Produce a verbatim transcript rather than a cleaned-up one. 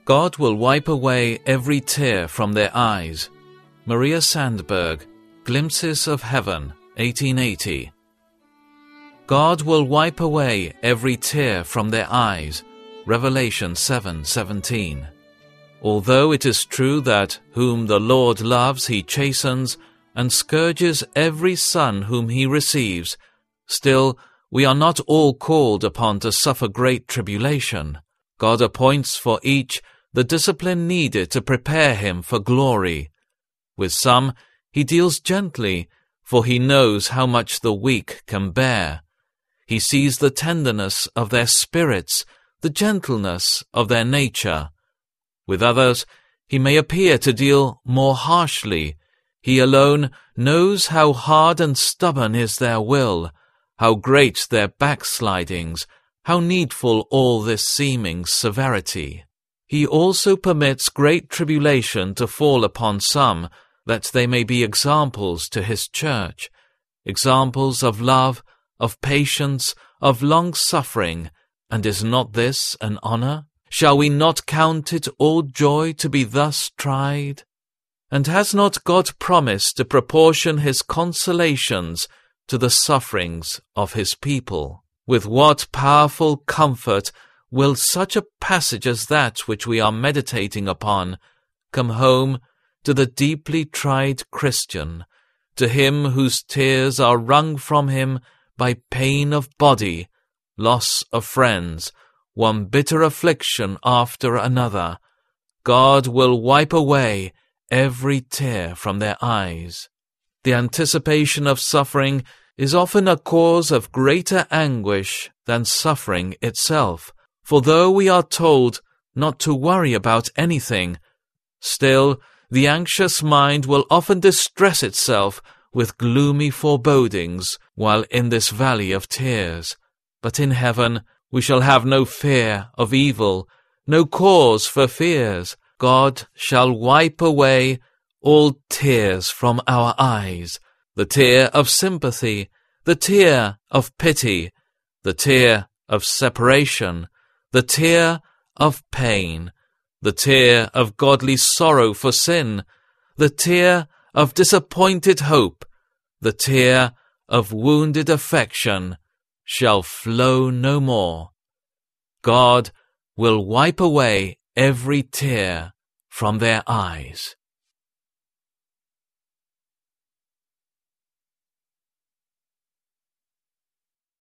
God will wipe away every tear from their eyes. Maria Sandberg, Glimpses of Heaven, eighteen eighty. God will wipe away every tear from their eyes. Revelation seven seventeen. Although it is true that whom the Lord loves he chastens, and scourges every son whom he receives, still we are not all called upon to suffer great tribulation. God appoints for each the discipline needed to prepare him for glory. With some he deals gently, for he knows how much the weak can bear. He sees the tenderness of their spirits, the gentleness of their nature. With others he may appear to deal more harshly. He alone knows how hard and stubborn is their will, how great their backslidings, how needful all this seeming severity. He also permits great tribulation to fall upon some, that they may be examples to his church, examples of love, of patience, of long-suffering. And is not this an honor? Shall we not count it all joy to be thus tried? And has not God promised to proportion his consolations to the sufferings of his people? With what powerful comfort will such a passage as that which we are meditating upon come home to the deeply tried Christian, to him whose tears are wrung from him by pain of body, loss of friends, one bitter affliction after another. God will wipe away every tear from their eyes. The anticipation of suffering is often a cause of greater anguish than suffering itself. For though we are told not to worry about anything, still the anxious mind will often distress itself with gloomy forebodings while in this valley of tears. But in heaven we shall have no fear of evil, no cause for fears. God shall wipe away all tears from our eyes, the tear of sympathy, the tear of pity, the tear of separation, the tear of pain, the tear of godly sorrow for sin, the tear of disappointed hope, the tear of wounded affection shall flow no more. God will wipe away every tear from their eyes.